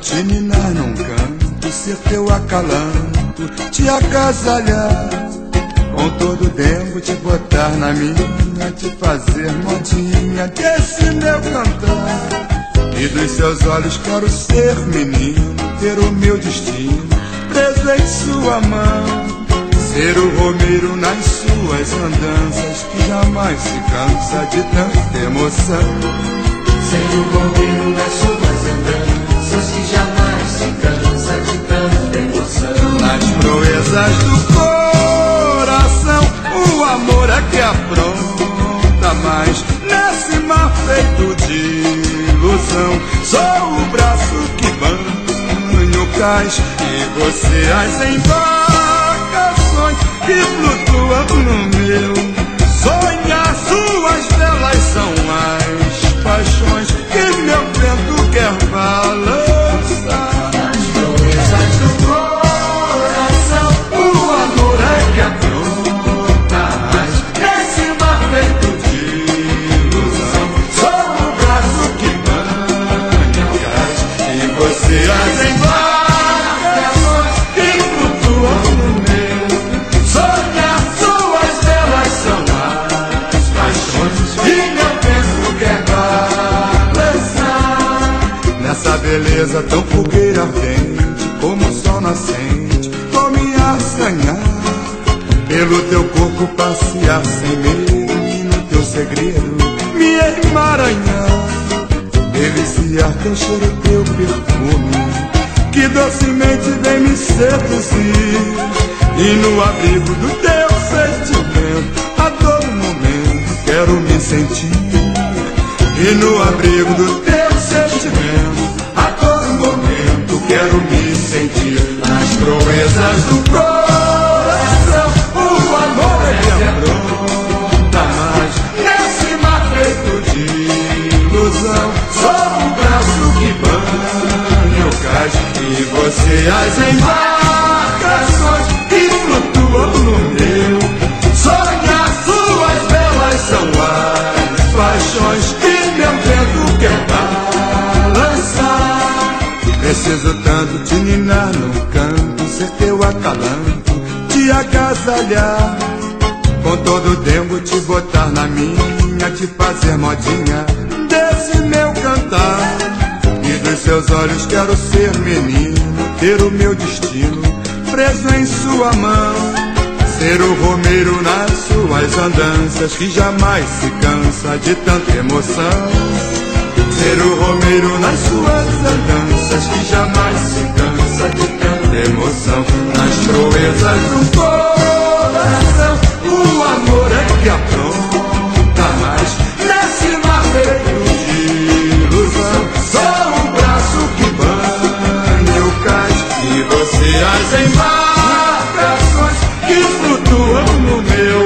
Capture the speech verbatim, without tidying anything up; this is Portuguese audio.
te ninar num canto, ser teu acalanto, te agasalhar, com todo dengo te botar na minha, te fazer modinha desse meu cantar. E dos seus olhos quero ser menino, ter o meu destino preso em sua mão, ser o romeiro nas suas andanças, que jamais se cansa de tanta emoção. Ser o romeiro nas suas andanças, que jamais se cansa de tanta emoção. Nas proezas do coração, o amor é que apronta mais. Nesse mar feito de ilusão, sou o braço que banha o cais, e você as embarcações que flutuam no meu sonhar. Suas velas são as paixões que meu vento quer balançar. Nas proezas do coração, o amor é que apronta mais. Nesse mar feito de ilusão, sou o braço que banha o cais, E você as embarcações que flutuam no meu sonhar. Suas velas são as paixões e meu vento quer balançar. Nessa beleza tão fogueira ardente, como o sol nascente, vou me assanhar, pelo teu corpo passear sem medo, e no teu segredo me emaranhar, deliciar teu cheiro, teu perfume, que docemente vem me seduzir. E no abrigo do teu sentimento, a todo momento quero me sentir. E no abrigo do teu sentimento, a todo momento quero me sentir. Nas proezas do coração, o amor é que apronta mais. Nesse mar feito de ilusão, sou o braço que banha o cais, e você as embarcações que flutuam no meu sonhar. Suas velas são as paixões que meu vento quer balançar. Preciso tanto te ninar num canto, ser teu acalanto, te agasalhar, com todo dengo te botar na minha, te fazer modinha desse meu cantar. E dos seus olhos quero ser menino, ter o meu destino preso em sua mão, ser o romeiro nas suas andanças, que jamais se cansa de tanta emoção. Ser o romeiro nas suas andanças, que jamais se cansa de tanta emoção. Nas proezas do coração, o amor é que apronta mais. Nesse mar feito de ilusão, sou o braço que banha o cais, e você as embarcações que flutuam no meu